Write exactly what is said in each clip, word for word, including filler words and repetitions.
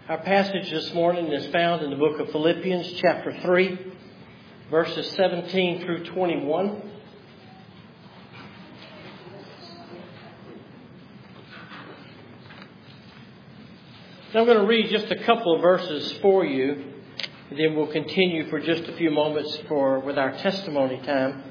Our passage this morning is found in the book of Philippians, chapter three, verses seventeen through twenty-one. I'm going to read just a couple of verses for you, and then we'll continue for just a few moments for with our testimony time.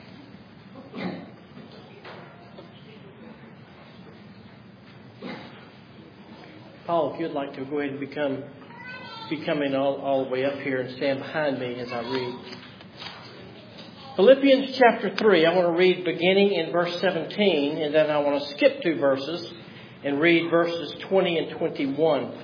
Paul, if you'd like to go ahead and become be coming all, all the way up here and stand behind me as I read. Philippians chapter three, I want to read beginning in verse seventeen, and then I want to skip two verses and read verses twenty and twenty-one.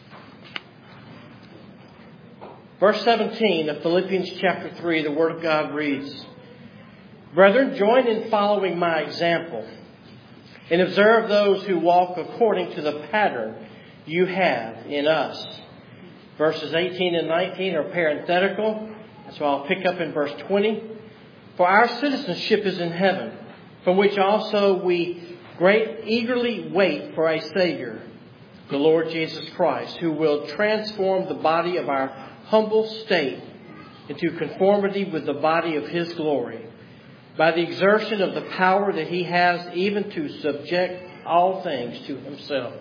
Verse seventeen of Philippians chapter three, the Word of God reads, "Brethren, join in following my example, and observe those who walk according to the pattern you have in us." Verses eighteen and nineteen are parenthetical, so I'll pick up in verse twenty. "For our citizenship is in heaven, from which also we great eagerly wait for a Savior, the Lord Jesus Christ, who will transform the body of our humble state into conformity with the body of His glory, by the exertion of the power that He has even to subject all things to Himself."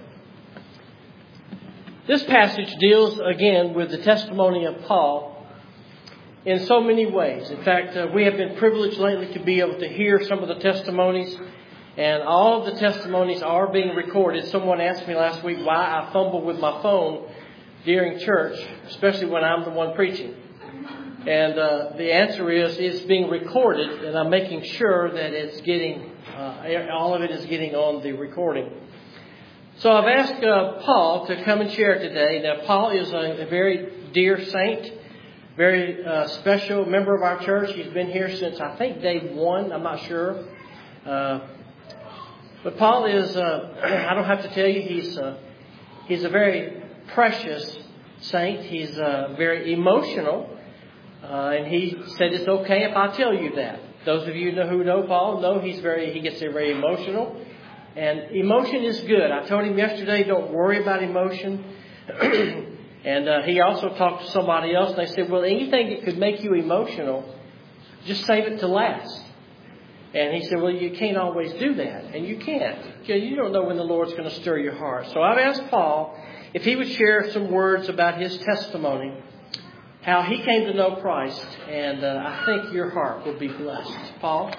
This passage deals again with the testimony of Paul in so many ways. In fact, uh, we have been privileged lately to be able to hear some of the testimonies, and all of the testimonies are being recorded. Someone asked me last week why I fumble with my phone during church, especially when I'm the one preaching. And uh, the answer is it's being recorded, and I'm making sure that it's getting, uh, all of it is getting on the recording. So I've asked uh, Paul to come and share today. Now, Paul is a, a very dear saint, very uh, special member of our church. He's been here since, I think, day one. I'm not sure. Uh, but Paul is, uh, I don't have to tell you, he's uh, he's a very precious saint. He's uh, very emotional. Uh, and he said it's okay if I tell you that. Those of you who know Paul know he's very, he gets very emotional. And emotion is good. I told him yesterday, don't worry about emotion. and uh, he also talked to somebody else. And they said, well, anything that could make you emotional, just save it to last. And he said, well, you can't always do that. And you can't. You don't know when the Lord's going to stir your heart. So I've asked Paul if he would share some words about his testimony, how he came to know Christ. And uh, I think your heart will be blessed. Paul?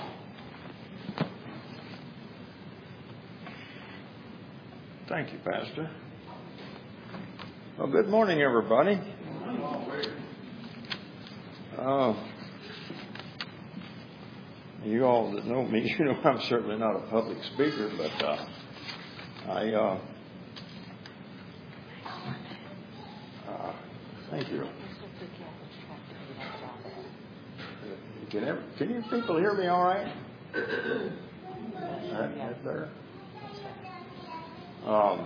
Thank you, Pastor. Well, good morning, everybody. Uh, you all that know me, you know I'm certainly not a public speaker, but uh, I uh, uh, thank you. Can, ever, can you people hear me all right? That, that's better. Um,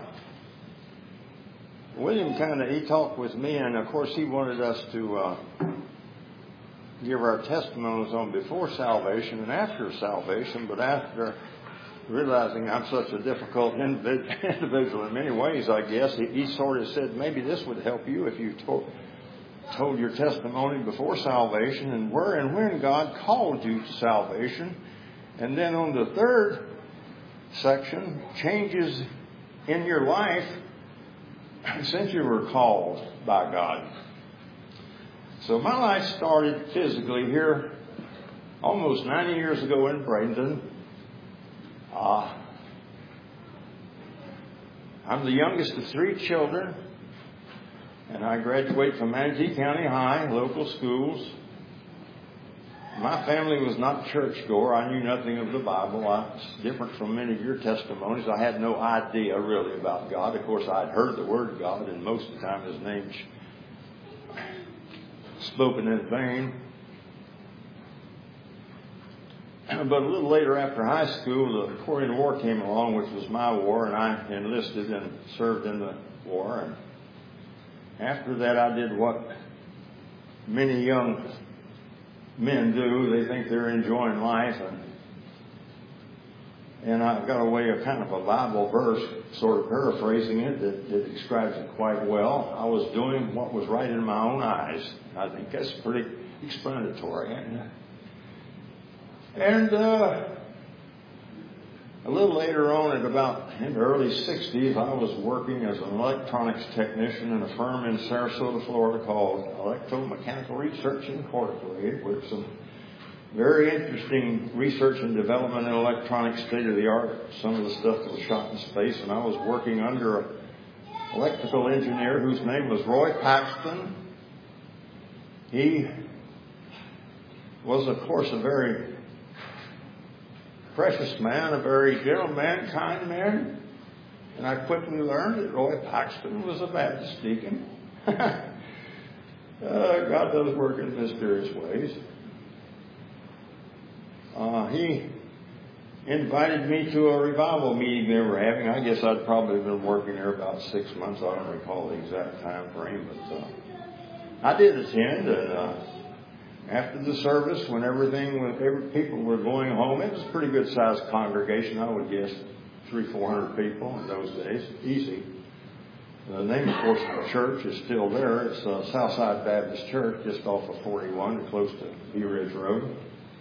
William kind of, he talked with me, and of course he wanted us to uh, give our testimonies on before salvation and after salvation, but after realizing I'm such a difficult individual in many ways, I guess, he, he sort of said maybe this would help you if you told, told your testimony before salvation and where and when God called you to salvation. And then on the third section, changes in your life since you were called by God. So my life started physically here almost ninety years ago in Bradenton. Uh, I'm the youngest of three children, and I graduated from Manatee County High, local schools. My family was not churchgoer. I knew nothing of the Bible. I was different from many of your testimonies. I had no idea really about God. Of course, I'd heard the word God, and most of the time His name's spoken in vain. But a little later after high school, the Korean War came along, which was my war, and I enlisted and served in the war. And after that, I did what many young men do. They think they're enjoying life, and and I got away a kind of a Bible verse sort of paraphrasing it, that, that describes it quite well. I was doing what was right in my own eyes. I think that's pretty explanatory, isn't it? And uh, a little later on, at about in the early sixties, I was working as an electronics technician in a firm in Sarasota, Florida called Electromechanical Research Incorporated, with some very interesting research and development in electronics, state-of-the-art, some of the stuff that was shot in space. And I was working under an electrical engineer whose name was Roy Paxton. He was, of course, a very precious man, a very gentle man, kind man. And I quickly learned that Roy Paxton was a Baptist deacon. uh, God does work in mysterious ways. Uh, he invited me to a revival meeting they were having. I guess I'd probably been working there about six months. I don't recall the exact time frame, but uh, I did attend. And uh, after the service, when everything, when every people were going home, it was a pretty good sized congregation. I would guess three, four hundred people in those days, easy. The name, of course, of the church is still there. It's uh, Southside Baptist Church, just off of forty-one, close to Bee Ridge Road.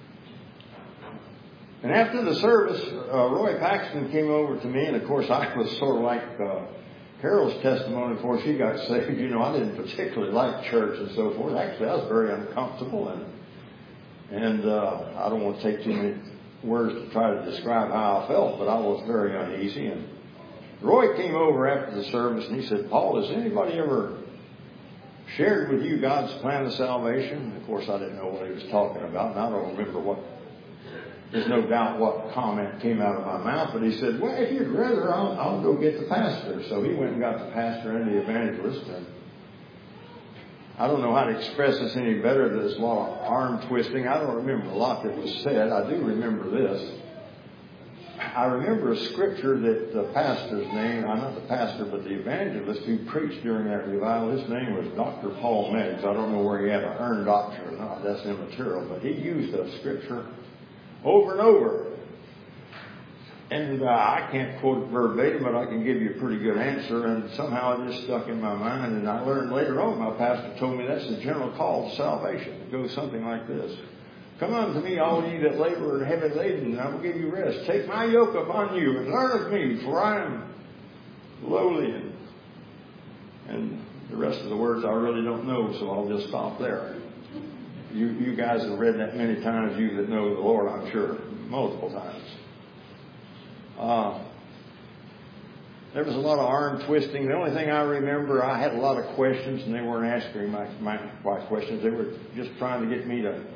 And after the service, uh, Roy Paxton came over to me, and of course I was sort of like uh, Carol's testimony before she got saved. You know, I didn't particularly like church and so forth. Actually, I was very uncomfortable, and and uh, I don't want to take too many words to try to describe how I felt, but I was very uneasy. And Roy came over after the service, and he said, "Paul, has anybody ever shared with you God's plan of salvation?" And of course, I didn't know what he was talking about, and I don't remember what. There's no doubt what comment came out of my mouth, but he said, "Well, if you'd rather, I'll, I'll go get the pastor." So he went and got the pastor and the evangelist. And I don't know how to express this any better. There's a lot of arm twisting. I don't remember a lot that was said. I do remember this. I remember a scripture that the pastor's name, not the pastor, but the evangelist who preached during that revival, his name was Doctor Paul Meggs. I don't know where he had an earned doctorate or not. That's immaterial. But he used a scripture over and over. And uh, I can't quote it verbatim, but I can give you a pretty good answer. And somehow it just stuck in my mind. And I learned later on, my pastor told me that's the general call to salvation. It goes something like this: "Come unto me, all ye that labor and heavy laden, and I will give you rest. Take my yoke upon you and learn of me, for I am lowly." And, and the rest of the words I really don't know, so I'll just stop there. You, you guys have read that many times, you that know the Lord, I'm sure, multiple times. Uh, there was a lot of arm twisting. The only thing I remember, I had a lot of questions, and they weren't asking my, my, my questions. They were just trying to get me to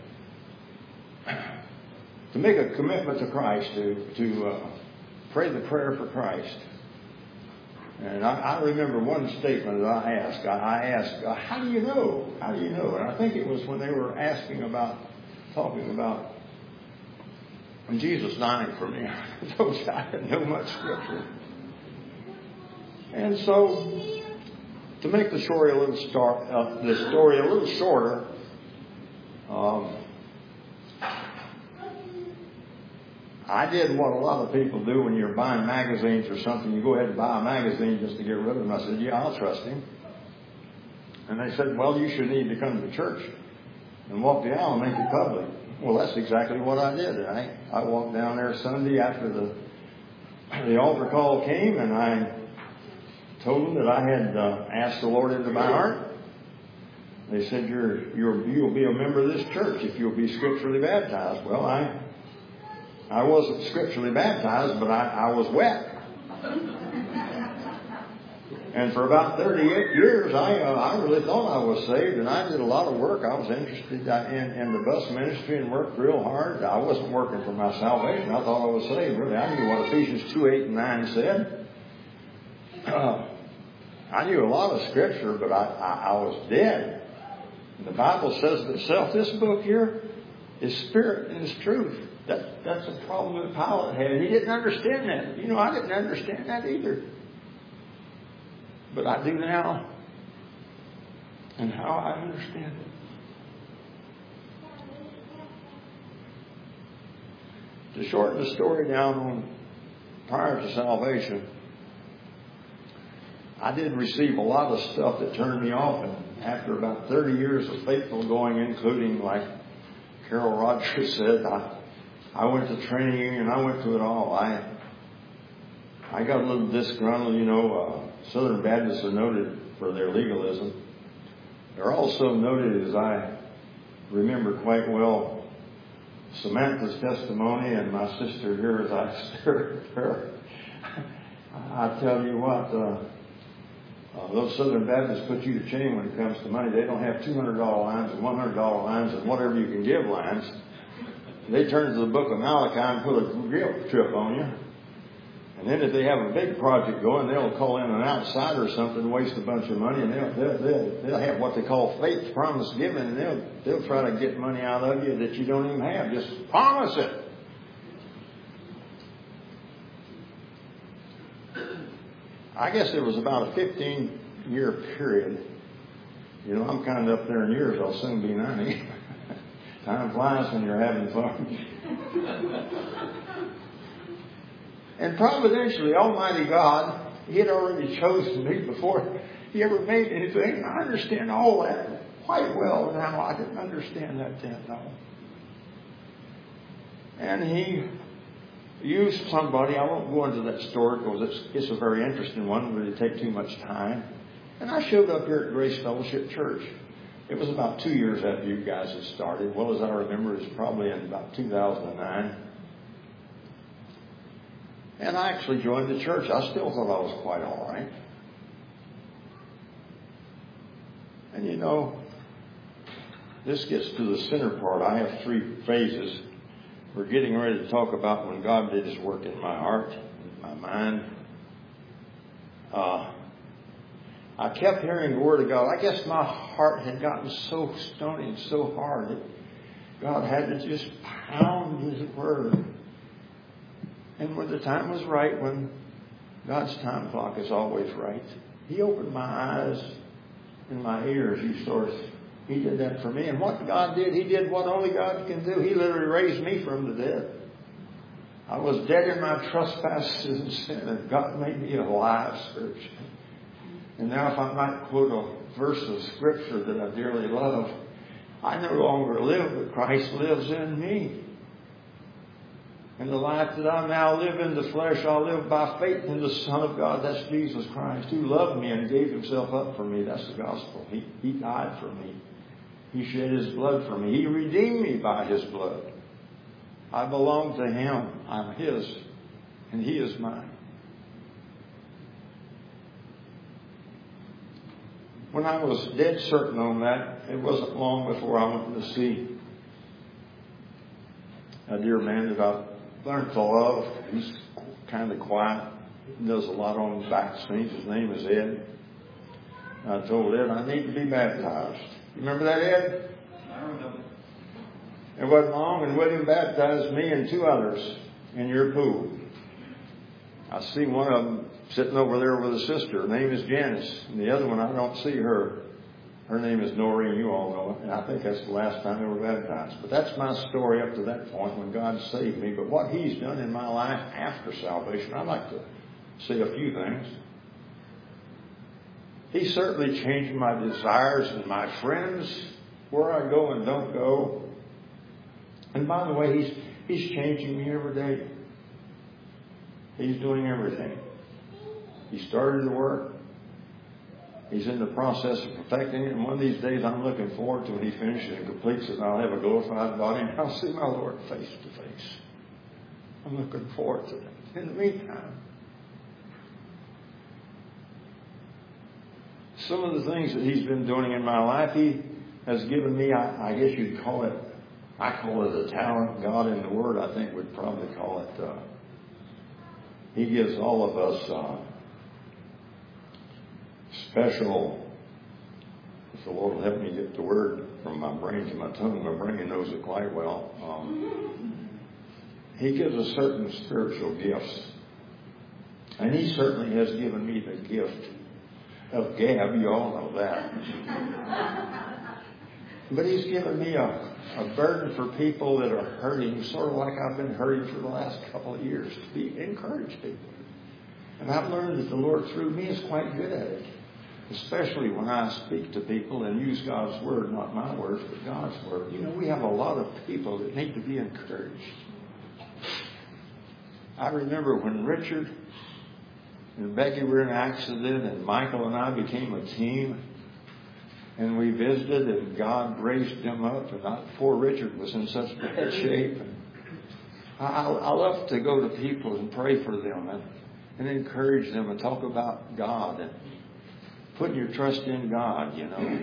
to make a commitment to Christ, to to uh, pray the prayer for Christ. And I, I remember one statement that I asked. I, I asked, uh, "How do you know? How do you know?" And I think it was when they were asking about, talking about Jesus dying for me. Those I didn't know much scripture. And so, to make the story a little start, uh, the story a little shorter, um, I did what a lot of people do when you're buying magazines or something. You go ahead and buy a magazine just to get rid of them. I said, "Yeah, I'll trust him." And they said, "Well, you should need to come to church and walk the aisle and make it public." Well, that's exactly what I did. I, I walked down there Sunday after the the altar call came, and I told them that I had uh, asked the Lord into my heart. They said, you're, you're, you'll be a member of this church if you'll be scripturally baptized. Well, I I wasn't scripturally baptized, but I, I was wet. And for about thirty-eight years, I uh, I really thought I was saved, and I did a lot of work. I was interested in, in the bus ministry and worked real hard. I wasn't working for my salvation. I thought I was saved, really. I knew what Ephesians two, eight, and nine said. Uh, I knew a lot of scripture, but I, I, I was dead. The Bible says of itself, this book here is spirit and is truth. That, that's a problem that Pilate had. He didn't understand that. You know, I didn't understand that either. But I do now. And how I understand it. To shorten the story down on prior to salvation, I did receive a lot of stuff that turned me off, and after about thirty years of faithful going, including, like Carol Rogers said, I, I went to training union, I went to it all. I I got a little disgruntled, you know. Uh, Southern Baptists are noted for their legalism. They're also noted, as I remember quite well, Samantha's testimony, and my sister here as I stare at her. I tell you what, uh, uh, those Southern Baptists put you to shame when it comes to money. They don't have two hundred dollar lines and one hundred dollar lines and whatever you can give lines. They turn to the book of Malachi and put a guilt trip on you. And then if they have a big project going, they'll call in an outsider or something, waste a bunch of money, and they'll, they'll, they'll, they'll have what they call faith promise given, and they'll, they'll try to get money out of you that you don't even have. Just promise it. I guess it was about a fifteen-year period. You know, I'm kind of up there in years. I'll soon be ninety. Time flies when you're having fun. And providentially, Almighty God, He had already chosen me before He ever made anything. I understand all that quite well now. I didn't understand that then, though. And He used somebody. I won't go into that story because it's, it's a very interesting one, but it'd take too much time. And I showed up here at Grace Fellowship Church. It was about two years after you guys had started. Well, as I remember, it was probably in about two thousand nine. And I actually joined the church. I still thought I was quite all right. And you know, this gets to the center part. I have three phases. We're getting ready to talk about when God did His work in my heart, in my mind. Uh, I kept hearing the Word of God. I guess my heart had gotten so stony and so hard that God had to just pound His Word. And when the time was right, when God's time clock is always right, He opened my eyes and my ears, you sort of. He did that for me. And what God did, He did what only God can do. He literally raised me from the dead. I was dead in my trespasses and sin, and God made me alive spiritually. And now if I might quote a verse of Scripture that I dearly love, I no longer live, but Christ lives in me. And the life that I now live in the flesh, I live by faith in the Son of God. That's Jesus Christ, who loved me and gave Himself up for me. That's the gospel. He, he died for me. He shed His blood for me. He redeemed me by His blood. I belong to Him. I'm His, and He is mine. When I was dead certain on that, it wasn't long before I went to see a dear man that I learned to love. He's kind of quiet. He does a lot on the back scenes. His name is Ed. I told Ed I need to be baptized. You remember that, Ed? I remember. It wasn't long, and William baptized me and two others in your pool. I see one of them sitting over there with a sister. Her name is Janice. And the other one, I don't see her. Her name is Noreen. You all know it. And I think that's the last time they were baptized. But that's my story up to that point when God saved me. But what He's done in my life after salvation, I'd like to say a few things. He certainly changed my desires and my friends, where I go and don't go. And by the way, He's He's changing me every day. He's doing everything. He started the work. He's in the process of perfecting it. And one of these days I'm looking forward to when He finishes and completes it. And I'll have a glorified body and I'll see my Lord face to face. I'm looking forward to that. In the meantime, some of the things that He's been doing in my life, He has given me, I, I guess you'd call it, I call it a talent. God in the Word, I think, would probably call it, uh, He gives all of us uh, special, if the Lord will help me get the word from my brain to my tongue, my brain knows it quite well. Um, he gives us certain spiritual gifts. And He certainly has given me the gift of gab, you all know that. But He's given me a, a burden for people that are hurting, sort of like I've been hurting for the last couple of years, to be encourage people. And I've learned that the Lord through me is quite good at it. Especially when I speak to people and use God's Word, not my words, but God's Word. You know, we have a lot of people that need to be encouraged. I remember when Richard and Becky were in an accident and Michael and I became a team. And we visited and God raised them up. And I, poor Richard was in such bad shape. And I, I love to go to people and pray for them and, and encourage them and talk about God and putting your trust in God, you know.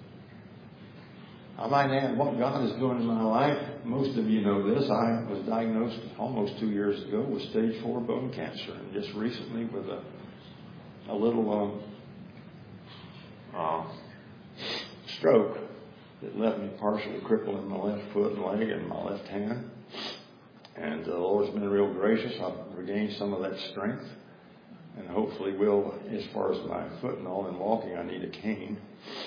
I might add what God is doing in my life. Most of you know this. I was diagnosed almost two years ago with stage four bone cancer. And just recently with a, a little um, uh, stroke that left me partially crippled in my left foot and leg and my left hand. And uh, the Lord's been real gracious. I've regained some of that strength. And hopefully will, as far as my foot and all, and walking, I need a cane.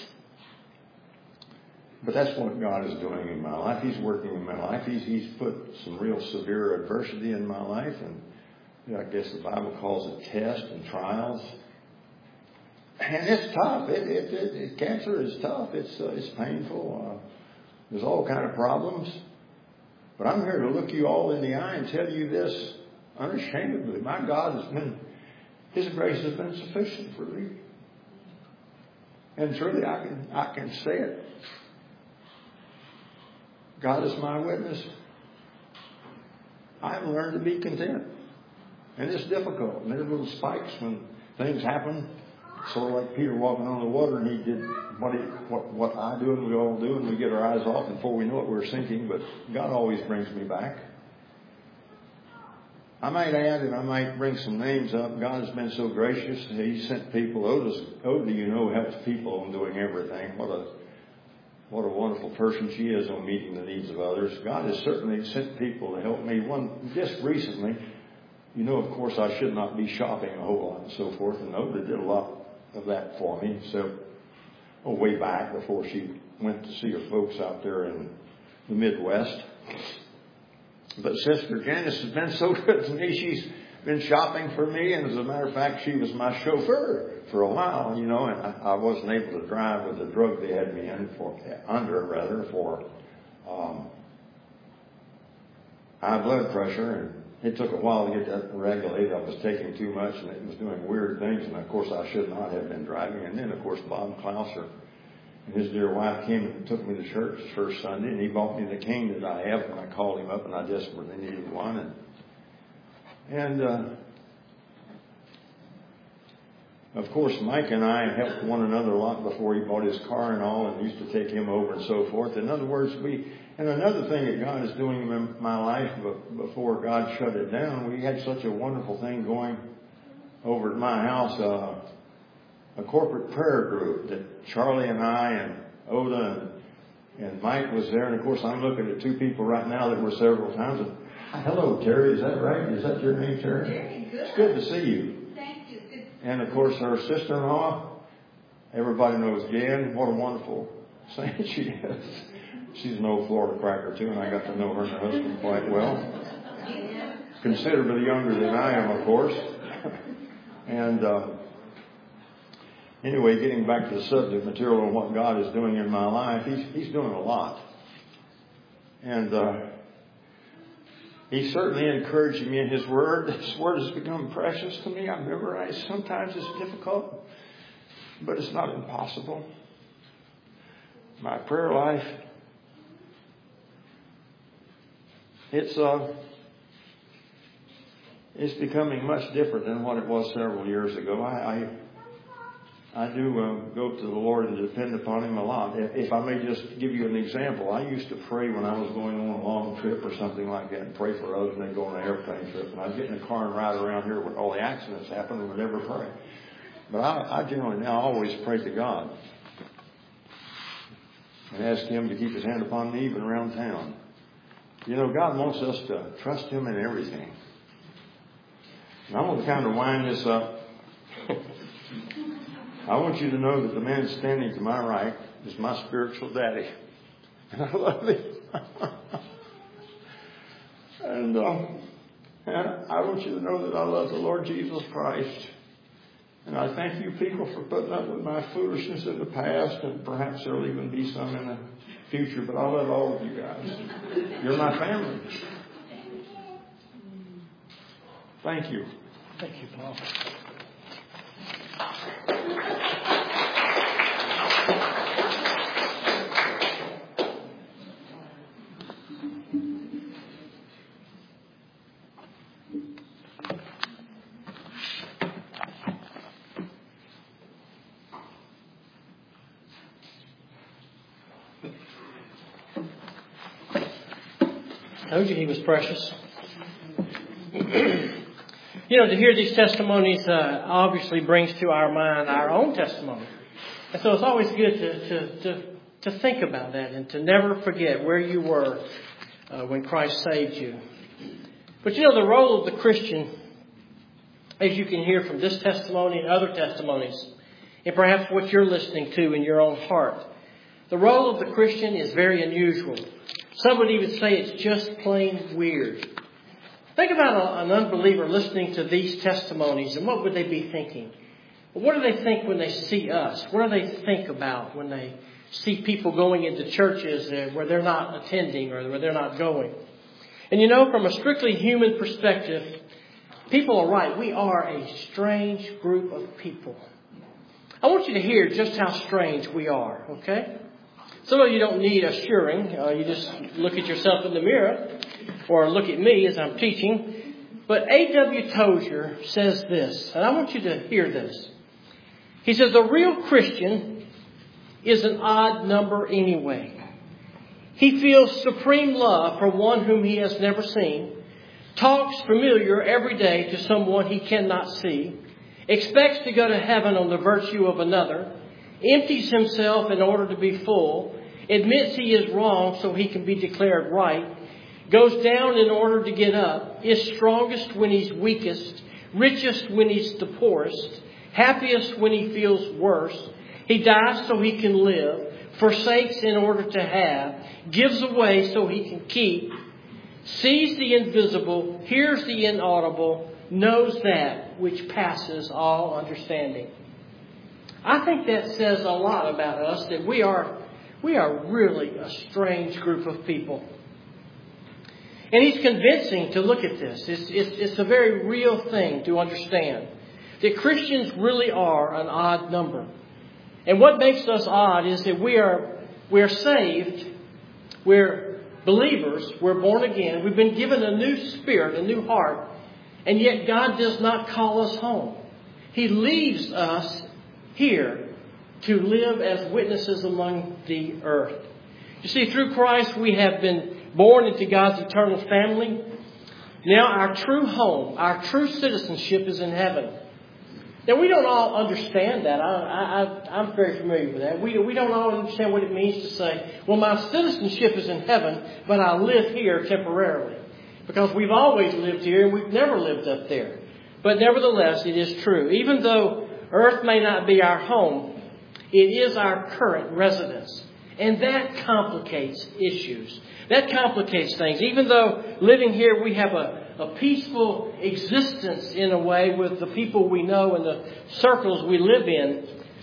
But that's what God is doing in my life. He's working in my life. He's, he's put some real severe adversity in my life. And you know, I guess the Bible calls it tests and trials. And it's tough. It, it, it, it, cancer is tough. It's, uh, it's painful. Uh, there's all kind of problems. But I'm here to look you all in the eye and tell you this unashamedly. My God has been... His grace has been sufficient for me. And truly, I can, I can say it. God is my witness. I've learned to be content. And it's difficult. And there's little spikes when things happen. Sort of like Peter walking on the water, and he did what, he, what, what I do and we all do, and we get our eyes off, and before we know it, we're sinking. But God always brings me back. I might add, and I might bring some names up. God has been so gracious. He sent people. Oda's, Oda, you know, helps people on doing everything. What a what a wonderful person she is on meeting the needs of others. God has certainly sent people to help me. One just recently, you know, of course, I should not be shopping a whole lot and so forth. And Oda did a lot of that for me. So, oh, way back before she went to see her folks out there in the Midwest. But Sister Janice has been so good to me. She's been shopping for me. And as a matter of fact, she was my chauffeur for a while, you know, and I, I wasn't able to drive with the drug they had me in for, under, rather, for um, high blood pressure. And it took a while to get that regulated. I was taking too much and it was doing weird things. And, of course, I should not have been driving. And then, of course, Bob Klauser and his dear wife came and took me to church the first Sunday, and he bought me the cane that I have, and I called him up, and I desperately needed one. And, and uh, of course, Mike and I helped one another a lot before he bought his car and all, and used to take him over and so forth. In other words, we, and another thing that God is doing in my life before God shut it down, we had such a wonderful thing going over at my house, uh, a corporate prayer group that Charlie and I and Oda and, and Mike was there. And, of course, I'm looking at two people right now that were several times. And, hello, Terry. Is that right? Is that your name, Terry? Very good. It's good to see you. Thank you. Good. And, of course, her sister-in-law, everybody knows Jan. What a wonderful saint she is. She's an old Florida cracker, too, and I got to know her and her husband quite well. Considerably younger than I am, of course. and... Uh, Anyway, getting back to the subject material and what God is doing in my life, He's, he's doing a lot. And uh, He's certainly encouraging me in His Word. His Word has become precious to me. I memorize. Sometimes it's difficult, but it's not impossible. My prayer life, it's uh, it's becoming much different than what it was several years ago. I, I I do uh, go to the Lord and depend upon Him a lot. If, if I may just give you an example, I used to pray when I was going on a long trip or something like that, and pray for others when they go on an airplane trip. And I'd get in the car and ride around here when all the accidents happen and would never pray. But I, I generally now always pray to God and ask Him to keep His hand upon me even around town. You know, God wants us to trust Him in everything. And I'm going to kind of wind this up. I want you to know that the man standing to my right is my spiritual daddy. And I love him. and, uh, And I want you to know that I love the Lord Jesus Christ. And I thank you people for putting up with my foolishness in the past, and perhaps there'll even be some in the future, but I love all of you guys. You're my family. Thank you. Thank you, Paul. I told you he was precious. You know, to hear these testimonies uh, obviously brings to our mind our own testimony. And so it's always good to, to, to, to think about that and to never forget where you were uh, when Christ saved you. But you know, the role of the Christian, as you can hear from this testimony and other testimonies, and perhaps what you're listening to in your own heart, the role of the Christian is very unusual. Some would even say it's just plain weird. Think about a, an unbeliever listening to these testimonies, and what would they be thinking? What do they think when they see us? What do they think about when they see people going into churches where they're not attending or where they're not going? And you know, from a strictly human perspective, people are right. We are a strange group of people. I want you to hear just how strange we are, okay? Some of you don't need assuring. Uh, you just look at yourself in the mirror or look at me as I'm teaching. But A W Tozier says this, and I want you to hear this. He says, a real Christian is an odd number anyway. He feels supreme love for one whom he has never seen, talks familiar every day to someone he cannot see, expects to go to heaven on the virtue of another, empties himself in order to be full, admits he is wrong so he can be declared right, goes down in order to get up, is strongest when he's weakest, richest when he's the poorest, happiest when he feels worse. He dies so he can live, forsakes in order to have, gives away so he can keep, sees the invisible, hears the inaudible, knows that which passes all understanding. I think that says a lot about us, that we are we are really a strange group of people. And he's convincing to look at this. It's, it's, it's a very real thing to understand that Christians really are an odd number. And what makes us odd is that we are we're saved, we're believers, we're born again, we've been given a new spirit, a new heart, and yet God does not call us home. He leaves us here to live as witnesses among the earth. You see, through Christ we have been born into God's eternal family. Now our true home, our true citizenship is in heaven. Now we don't all understand that. I, I, I'm very familiar with that. We, we don't all understand what it means to say, well, my citizenship is in heaven, but I live here temporarily. Because we've always lived here and we've never lived up there. But nevertheless, it is true. Even though earth may not be our home, it is our current residence. And that complicates issues. That complicates things. Even though living here we have a, a peaceful existence in a way with the people we know and the circles we live in,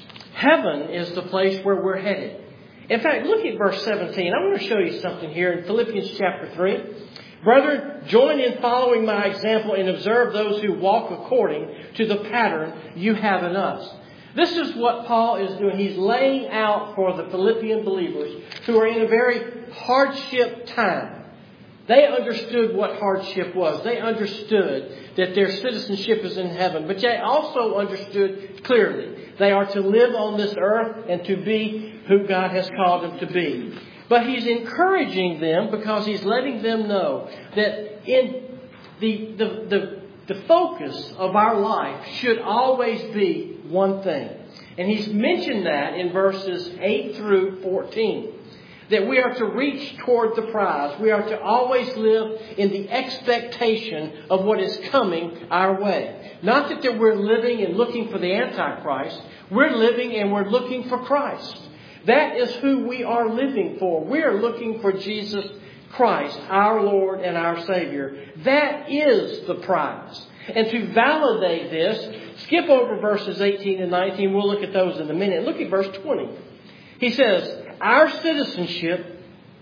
heaven is the place where we're headed. In fact, look at verse seventeen. I want to show you something here in Philippians chapter three. Brethren, join in following my example and observe those who walk according to the pattern you have in us. This is what Paul is doing. He's laying out for the Philippian believers who are in a very hardship time. They understood what hardship was. They understood that their citizenship is in heaven. But they also understood clearly they are to live on this earth and to be who God has called them to be. But he's encouraging them because he's letting them know that in the, the, the, the focus of our life should always be one thing. And he's mentioned that in verses eight through fourteen. That we are to reach toward the prize. We are to always live in the expectation of what is coming our way. Not that, that we're living and looking for the Antichrist. We're living and we're looking for Christ. That is who we are living for. We are looking for Jesus Christ, our Lord and our Savior. That is the prize. And to validate this, skip over verses eighteen and nineteen. We'll look at those in a minute. Look at verse twenty. He says, our citizenship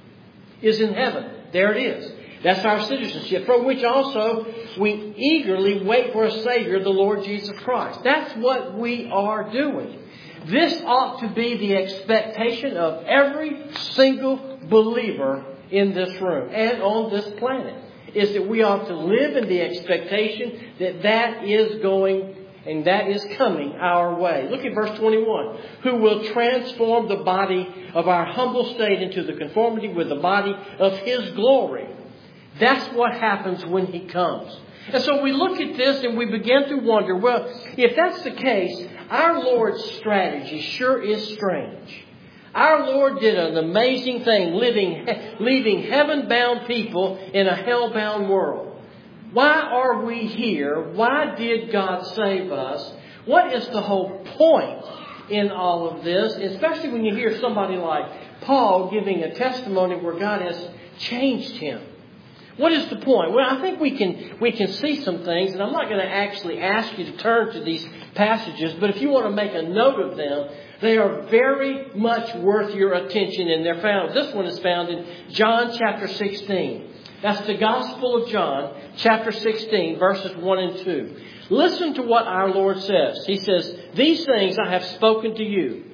is in heaven. There it is. That's our citizenship, from which also we eagerly wait for a Savior, the Lord Jesus Christ. That's what we are doing. This ought to be the expectation of every single believer in this room and on this planet, is that we ought to live in the expectation that that is going and that is coming our way. Look at verse twenty-one. Who will transform the body of our humble state into the conformity with the body of His glory. That's what happens when He comes. And so we look at this and we begin to wonder, well, if that's the case, our Lord's strategy sure is strange. Our Lord did an amazing thing, living, leaving heaven-bound people in a hell-bound world. Why are we here? Why did God save us? What is the whole point in all of this? Especially when you hear somebody like Paul giving a testimony where God has changed him. What is the point? Well, I think we can we can see some things, and I'm not going to actually ask you to turn to these passages, but if you want to make a note of them, they are very much worth your attention, and they're found. This one is found in John chapter sixteen. That's the Gospel of John, chapter sixteen, verses one and two. Listen to what our Lord says. He says, these things I have spoken to you,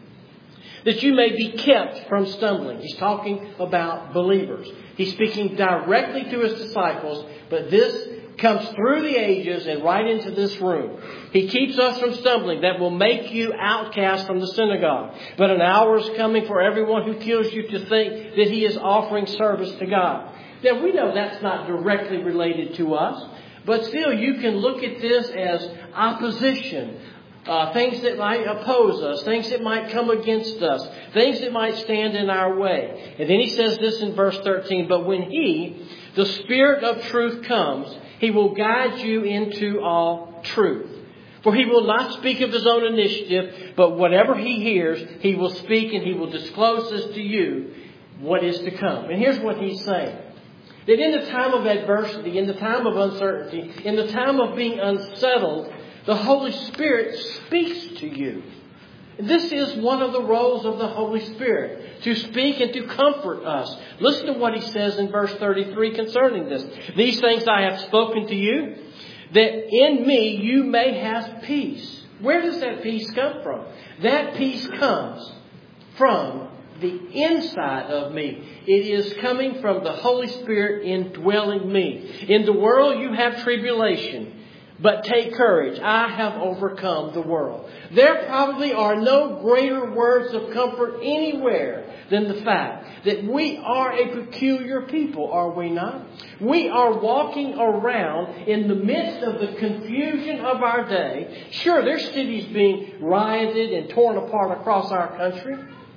that you may be kept from stumbling. He's talking about believers. He's speaking directly to His disciples, but this comes through the ages and right into this room. He keeps us from stumbling. That will make you outcast from the synagogue. But an hour is coming for everyone who kills you to think that he is offering service to God. Now, we know that's not directly related to us, but still you can look at this as opposition. Uh, things that might oppose us, things that might come against us, things that might stand in our way. And then he says this in verse thirteen, but when He, the Spirit of truth, comes, He will guide you into all truth. For He will not speak of His own initiative, but whatever He hears, He will speak and He will disclose this to you, what is to come. And here's what He's saying. That in the time of adversity, in the time of uncertainty, in the time of being unsettled, the Holy Spirit speaks to you. This is one of the roles of the Holy Spirit, to speak and to comfort us. Listen to what He says in verse thirty-three concerning this. These things I have spoken to you, that in me you may have peace. Where does that peace come from? That peace comes from the inside of me. It is coming from the Holy Spirit indwelling me. In the world you have tribulation. But take courage. I have overcome the world. There probably are no greater words of comfort anywhere than the fact that we are a peculiar people, are we not? We are walking around in the midst of the confusion of our day. Sure, there's cities being rioted and torn apart across our country.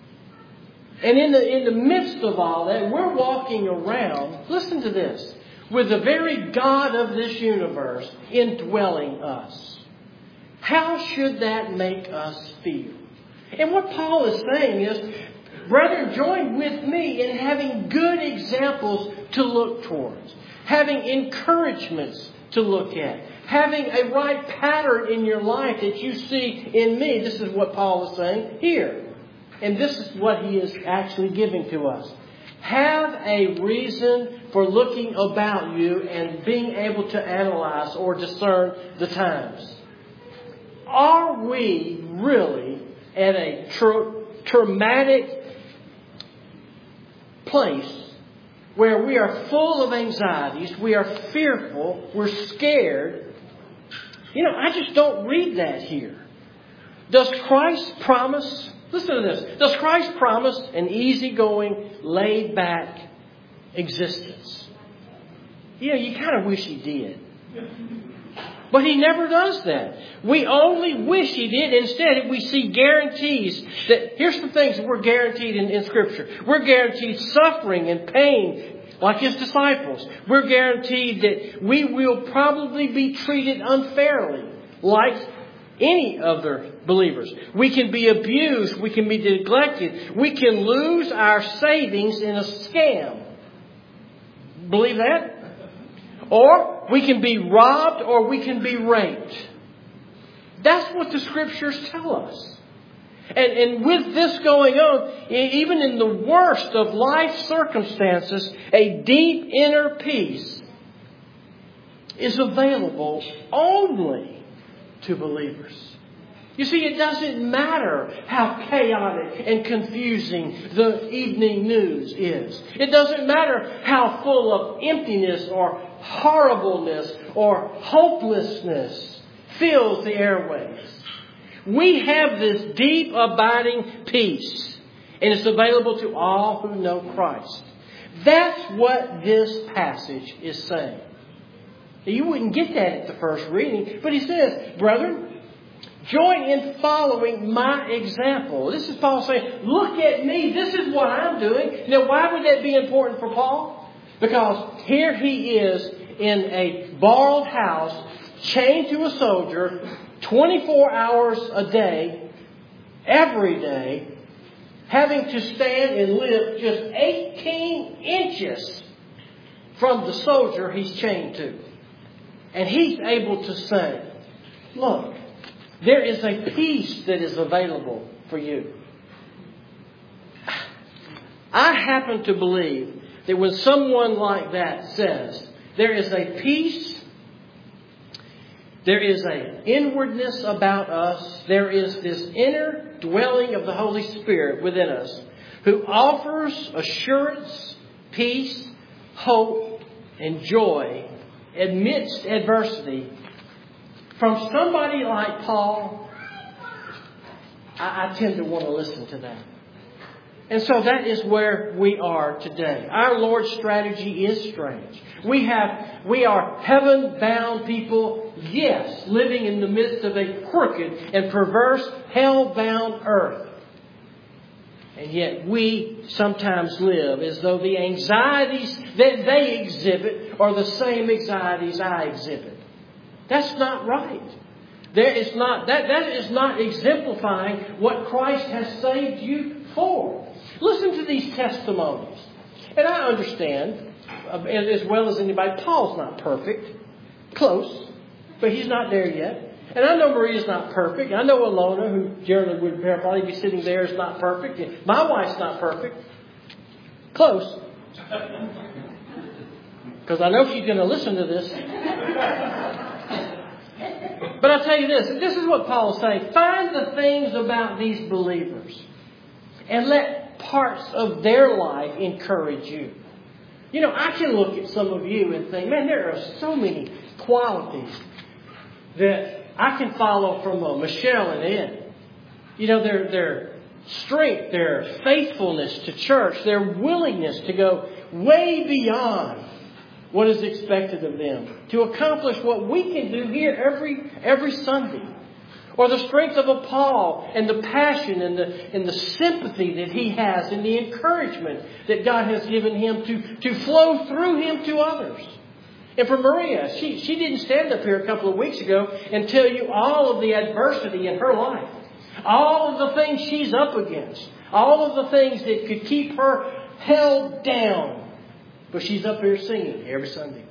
And in the, in the midst of all that, we're walking around, listen to this, with the very God of this universe indwelling us. How should that make us feel? And what Paul is saying is, brethren, join with me in having good examples to look towards, having encouragements to look at, having a right pattern in your life that you see in me. This is what Paul is saying here. And this is what he is actually giving to us. Have a reason for looking about you and being able to analyze or discern the times. Are we really at a tra- traumatic place where we are full of anxieties, we are fearful, we're scared? You know, I just don't read that here. Does Christ promise... Listen to this. Does Christ promise an easygoing, laid-back existence? You know, you kind of wish He did. But He never does that. We only wish He did. Instead, we see guarantees that, here's the things that we're guaranteed in, in Scripture. We're guaranteed suffering and pain like His disciples. We're guaranteed that we will probably be treated unfairly like any other believers. We can be abused. We can be neglected. We can lose our savings in a scam. Believe that? Or we can be robbed or we can be raped. That's what the Scriptures tell us. And, and with this going on, even in the worst of life circumstances, a deep inner peace is available only to believers. You see, it doesn't matter how chaotic and confusing the evening news is. It doesn't matter how full of emptiness or horribleness or hopelessness fills the airwaves. We have this deep, abiding peace, and it's available to all who know Christ. That's what this passage is saying. You wouldn't get that at the first reading, but he says, brethren, join in following my example. This is Paul saying, look at me. This is what I'm doing. Now, why would that be important for Paul? Because here he is in a borrowed house, chained to a soldier, twenty-four hours a day, every day, having to stand and live just eighteen inches from the soldier he's chained to. And he's able to say, look, there is a peace that is available for you. I happen to believe that when someone like that says, there is a peace, there is an inwardness about us, there is this inner dwelling of the Holy Spirit within us who offers assurance, peace, hope, and joy amidst adversity. From somebody like Paul, I, I tend to want to listen to that. And so that is where we are today. Our Lord's strategy is strange. We have, we are heaven-bound people, yes, living in the midst of a crooked and perverse, hell-bound earth. And yet we sometimes live as though the anxieties that they exhibit are the same anxieties I exhibit. That's not right. There is not that that is not exemplifying what Christ has saved you for. Listen to these testimonies. And I understand, as well as anybody, Paul's not perfect. Close. But he's not there yet. And I know Maria's not perfect. I know Alona, who generally would probably be sitting there, is not perfect. My wife's not perfect. Close. Because I know she's going to listen to this. But I'll tell you this. This is what Paul's saying. Find the things about these believers and let parts of their life encourage you. You know, I can look at some of you and think, man, there are so many qualities that I can follow from uh, Michelle and Ed. You know, their their strength, their faithfulness to church, their willingness to go way beyond what is expected of them to accomplish what we can do here every every Sunday. Or the strength of a Paul and the passion and the and the sympathy that he has and the encouragement that God has given him to, to flow through him to others. And for Maria, she, she didn't stand up here a couple of weeks ago and tell you all of the adversity in her life. All of the things she's up against. All of the things that could keep her held down. But she's up here singing every Sunday.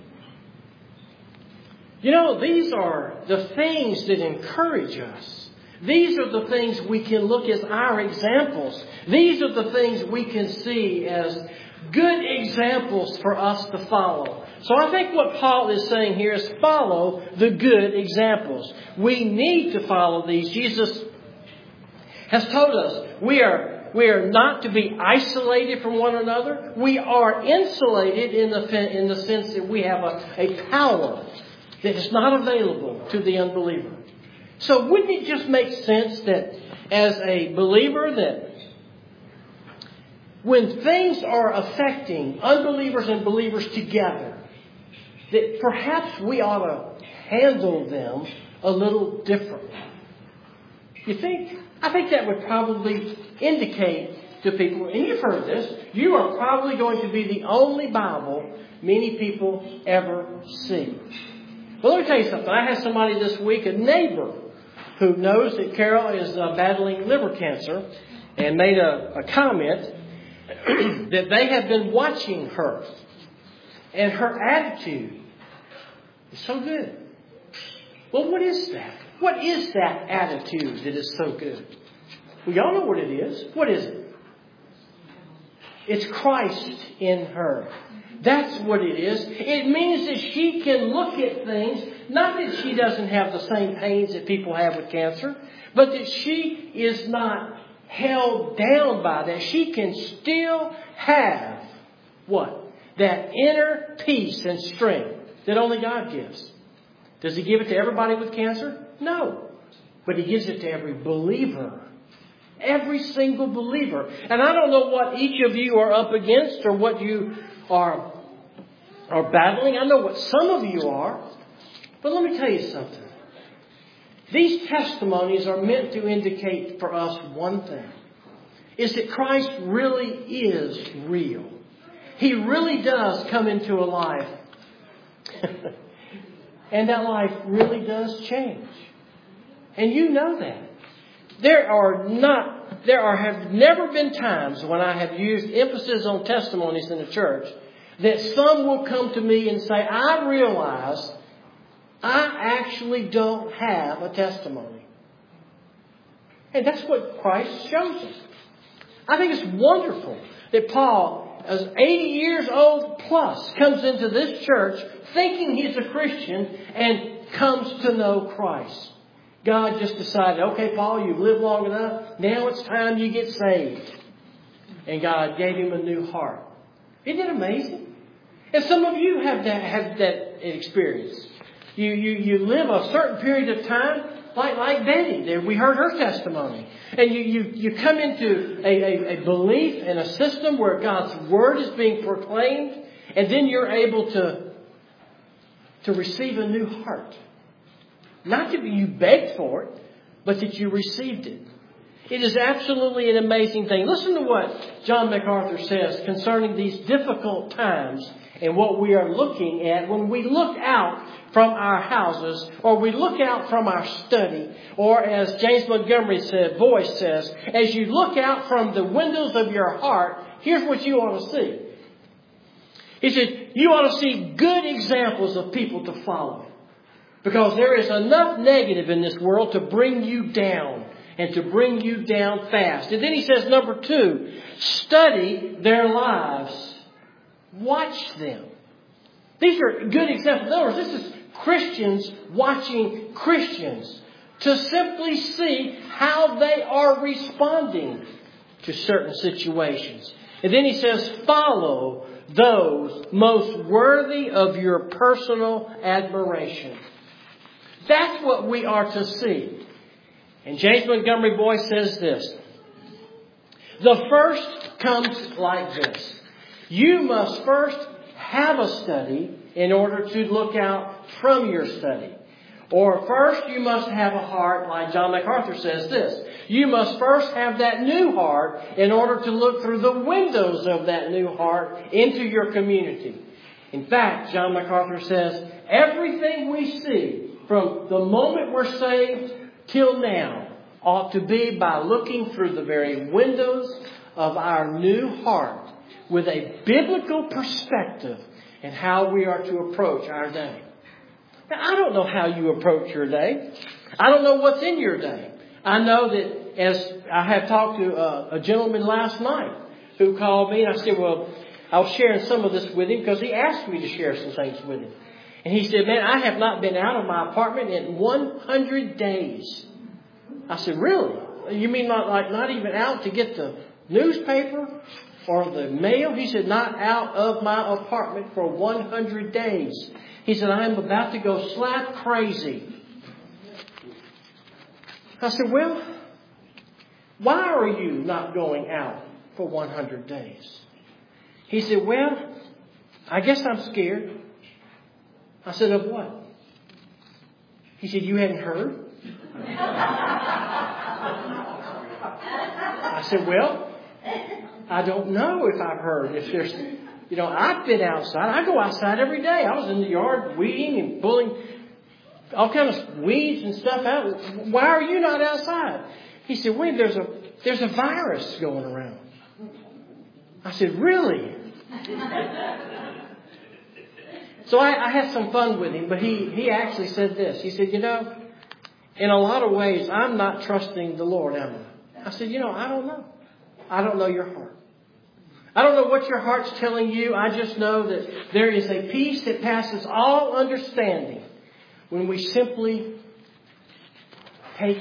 You know, these are the things that encourage us. These are the things we can look as our examples. These are the things we can see as good examples for us to follow. So I think what Paul is saying here is follow the good examples. We need to follow these. Jesus has told us we are we are not to be isolated from one another. We are insulated in the in the sense that we have a, a power that is not available to the unbeliever. So wouldn't it just make sense that as a believer that when things are affecting unbelievers and believers together, that perhaps we ought to handle them a little differently? You think? I think that would probably indicate to people, and you've heard this, you are probably going to be the only Bible many people ever see. Well, let me tell you something. I had somebody this week, a neighbor, who knows that Carol is uh, battling liver cancer, and made a, a comment that they have been watching her And her attitude is so good. Well, what is that? What is that attitude that is so good? We all know what it is. What is it? It's Christ in her. That's what it is. It means that she can look at things, not that she doesn't have the same pains that people have with cancer, but that she is not held down by that. She can still have what? That inner peace and strength that only God gives. Does He give it to everybody with cancer? No. But He gives it to every believer. Every single believer. And I don't know what each of you are up against or what you are, are battling. I know what some of you are. But let me tell you something. These testimonies are meant to indicate for us one thing. Is that Christ really is real. He really does come into a life. And that life really does change. And you know that. There are not, there are have never been times when I have used emphasis on testimonies in the church that some will come to me and say, I realize I actually don't have a testimony. And that's what Christ shows us. I think it's wonderful that Paul, as eighty years old plus, comes into this church thinking he's a Christian and comes to know Christ. God just decided, okay, Paul, you've lived long enough. Now it's time you get saved. And God gave him a new heart. Isn't it amazing? And some of you have that, have that experience. You, you, you live a certain period of time like, like Betty. There, we heard her testimony. And you, you, you come into a, a, a belief and a system where God's Word is being proclaimed. And then you're able to, to receive a new heart. Not that you begged for it, but that you received it. It is absolutely an amazing thing. Listen to what John MacArthur says concerning these difficult times and what we are looking at when we look out from our houses or we look out from our study, or as James Montgomery said, voice says, as you look out from the windows of your heart, here's what you ought to see. He said, you ought to see good examples of people to follow. Because there is enough negative in this world to bring you down and to bring you down fast. And then he says, number two, study their lives. Watch them. These are good examples. In other words, this is Christians watching Christians to simply see how they are responding to certain situations. And then he says, follow those most worthy of your personal admiration. That's what we are to see. And James Montgomery Boyce says this. The first comes like this. You must first have a study in order to look out from your study. Or first you must have a heart, like John MacArthur says this. You must first have that new heart in order to look through the windows of that new heart into your community. In fact, John MacArthur says, everything we see from the moment we're saved till now ought to be by looking through the very windows of our new heart with a biblical perspective in how we are to approach our day. Now, I don't know how you approach your day. I don't know what's in your day. I know that as I had talked to a, a gentleman last night who called me, and I said, well, I was sharing some of this with him because he asked me to share some things with him. And he said, man, I have not been out of my apartment in one hundred days. I said, really? You mean not like not even out to get the newspaper or the mail? He said, not out of my apartment for one hundred days. He said, I am about to go slap crazy. I said, well, why are you not going out for one hundred days? He said, well, I guess I'm scared. I said, of what? He said, you hadn't heard? I said, well, I don't know if I've heard. If there's, you know, I've been outside. I go outside every day. I was in the yard weeding and pulling all kinds of weeds and stuff out. Why are you not outside? He said, wait, there's a, there's a virus going around. I said, really? So I, I had some fun with him, but he, he actually said this. He said, you know, in a lot of ways, I'm not trusting the Lord, am I? I said, you know, I don't know. I don't know your heart. I don't know what your heart's telling you. I just know that there is a peace that passes all understanding when we simply take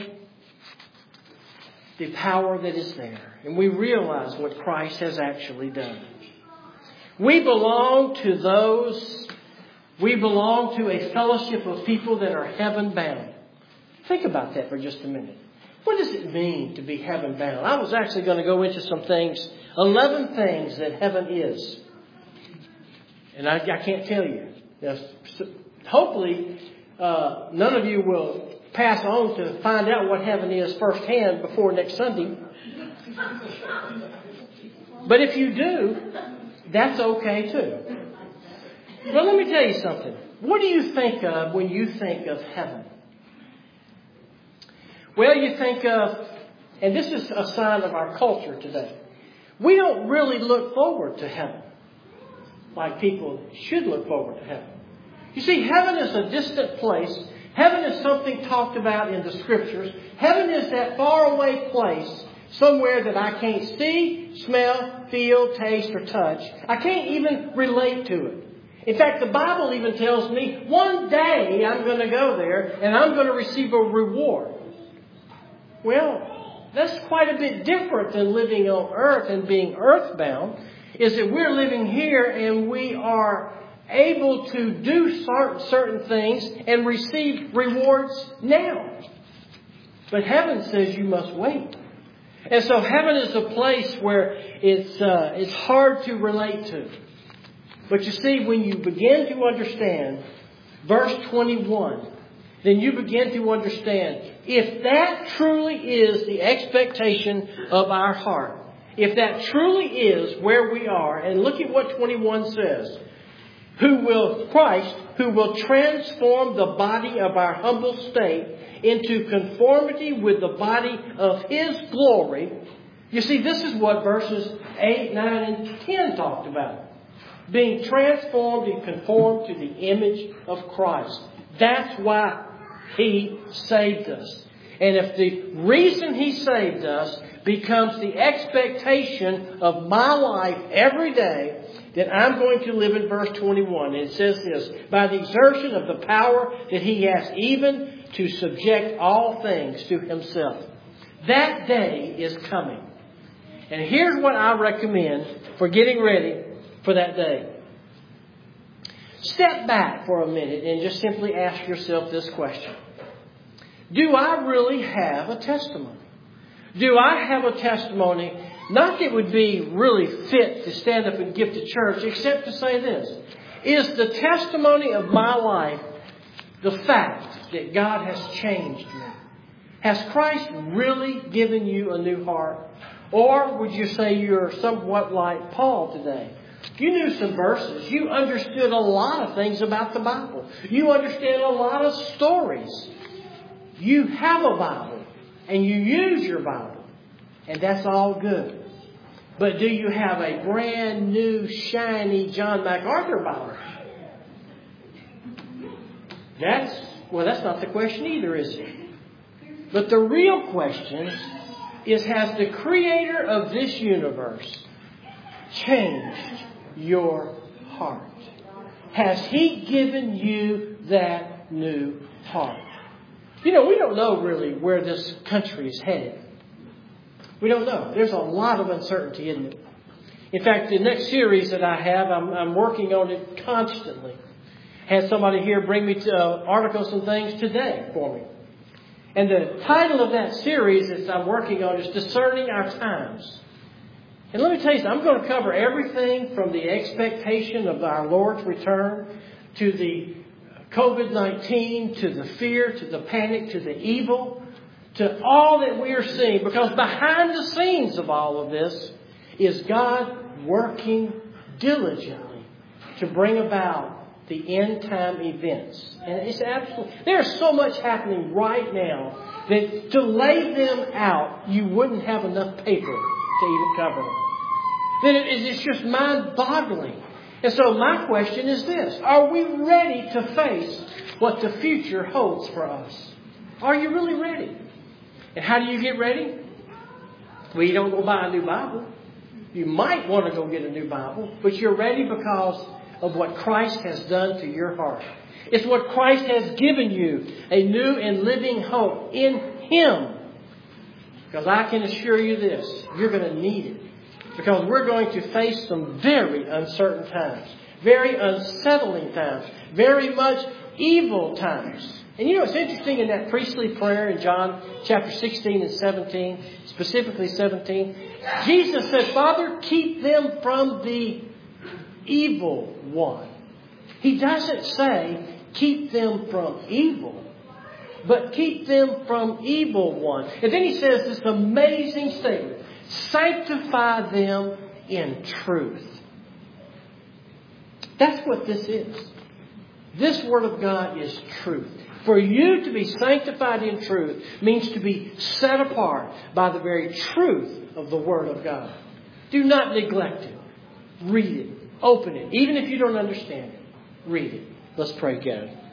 the power that is there and we realize what Christ has actually done. We belong to those, we belong to a fellowship of people that are heaven bound. Think about that for just a minute. What does it mean to be heaven bound? I was actually going to go into some things, eleven things that heaven is. And I, I can't tell you. Now, hopefully, uh, none of you will pass on to find out what heaven is firsthand before next Sunday. But if you do, that's okay too. But let me tell you something. What do you think of when you think of heaven? Well, you think of, and this is a sign of our culture today, we don't really look forward to heaven like people should look forward to heaven. You see, heaven is a distant place. Heaven is something talked about in the Scriptures. Heaven is that faraway place somewhere that I can't see, smell, feel, taste, or touch. I can't even relate to it. In fact, the Bible even tells me one day I'm going to go there and I'm going to receive a reward. Well, that's quite a bit different than living on earth and being earthbound. Is that we're living here and we are able to do certain things and receive rewards now. But heaven says you must wait. And so heaven is a place where it's uh, it's hard to relate to. But you see, when you begin to understand verse twenty-one, then you begin to understand if that truly is the expectation of our heart, if that truly is where we are, and look at what twenty-one says, who will, Christ, who will transform the body of our humble state into conformity with the body of His glory. You see, this is what verses eight, nine, and ten talked about. Being transformed and conformed to the image of Christ. That's why He saved us. And if the reason He saved us becomes the expectation of my life every day, then I'm going to live in verse twenty-one. And it says this, by the exertion of the power that He has even to subject all things to Himself. That day is coming. And here's what I recommend for getting ready for that day. Step back for a minute and just simply ask yourself this question. Do I really have a testimony? Do I have a testimony, not that would be really fit to stand up and give to church, except to say this. Is the testimony of my life the fact that God has changed me? Has Christ really given you a new heart? Or would you say you're somewhat like Paul today? You knew some verses. You understood a lot of things about the Bible. You understand a lot of stories. You have a Bible and you use your Bible. And that's all good. But do you have a brand new, shiny John MacArthur Bible? That's, well, that's not the question either, is it? But the real question is, has the Creator of this universe changed your heart? Has He given you that new heart? You know, we don't know really where this country is headed. We don't know. There's a lot of uncertainty, isn't it? In fact, the next series that I have, I'm, I'm working on it constantly. Had somebody here bring me to, uh, articles and things today for me. And the title of that series that I'm working on is Discerning Our Times. And let me tell you something, I'm going to cover everything from the expectation of our Lord's return to the covid nineteen, to the fear, to the panic, to the evil, to all that we are seeing. Because behind the scenes of all of this is God working diligently to bring about the end time events. And it's absolutely, there's so much happening right now that to lay them out, you wouldn't have enough paper to even cover them. Then it is, it's just mind-boggling. And so my question is this. Are we ready to face what the future holds for us? Are you really ready? And how do you get ready? Well, you don't go buy a new Bible. You might want to go get a new Bible, but you're ready because of what Christ has done to your heart. It's what Christ has given you, a new and living hope in Him. Because I can assure you this, you're going to need it. Because we're going to face some very uncertain times, very unsettling times, very much evil times. And you know, it's interesting in that priestly prayer in John chapter sixteen and seventeen, specifically seventeen, Jesus said, Father, keep them from the evil one. He doesn't say, keep them from evil, but keep them from evil one. And then He says this amazing statement, sanctify them in truth. That's what this is. This Word of God is truth. For you to be sanctified in truth means to be set apart by the very truth of the Word of God. Do not neglect it. Read it. Open it. Even if you don't understand it, read it. Let's pray together.